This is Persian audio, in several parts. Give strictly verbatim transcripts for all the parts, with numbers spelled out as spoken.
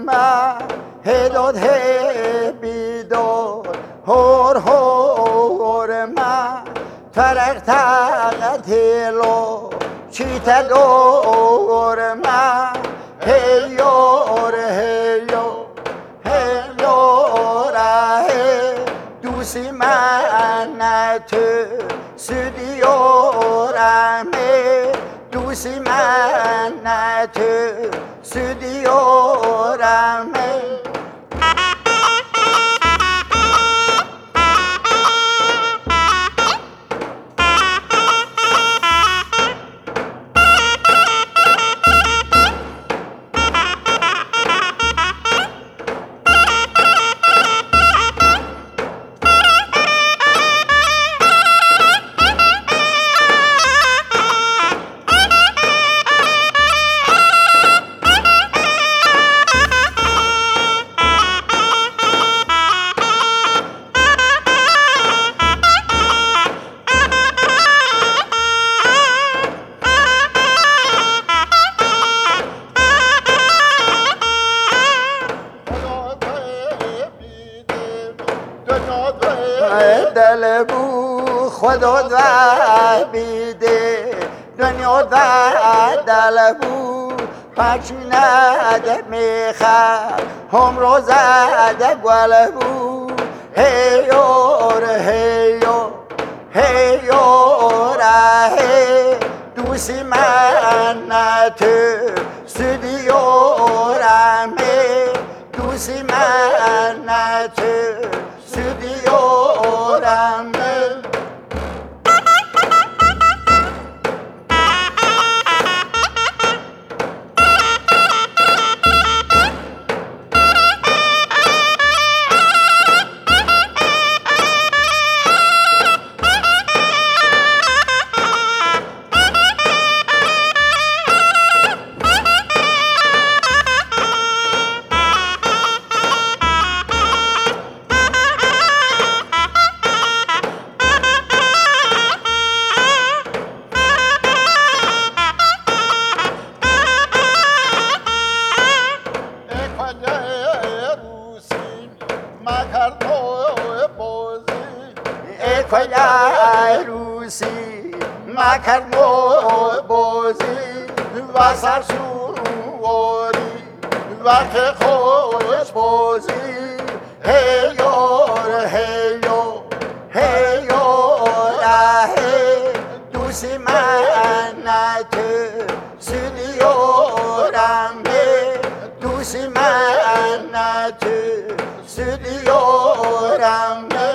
ما هداد هی بیداد هور هور ما ترق تقت هلو چی تدور ما هیور هیور هیور دوستی من تو سودیورمه دوستی من تو سودیورمه دل بو خدا در بیده دنیا در دل بو پاک نده میخواد هم رو زده گل بو هیور هیور هیور دوستی من تو سودیورمه دوستی من تو سودیورمه اکوی عروسی مکر بازی و سرسواری وقت خوش بازی هیار هیار هیار دوستی من تو سودیورمه دوستی من تو سودیورمه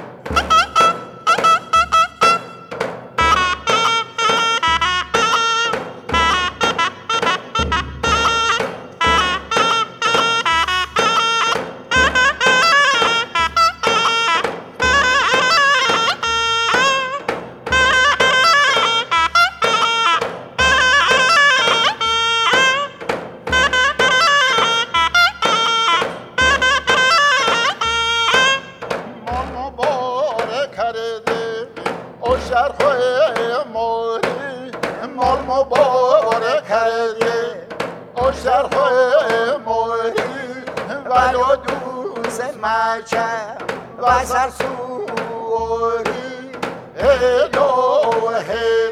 مال مبارک کرده اشتر خواه موری ولو دوست مچم و سرسوری هیلو هیلو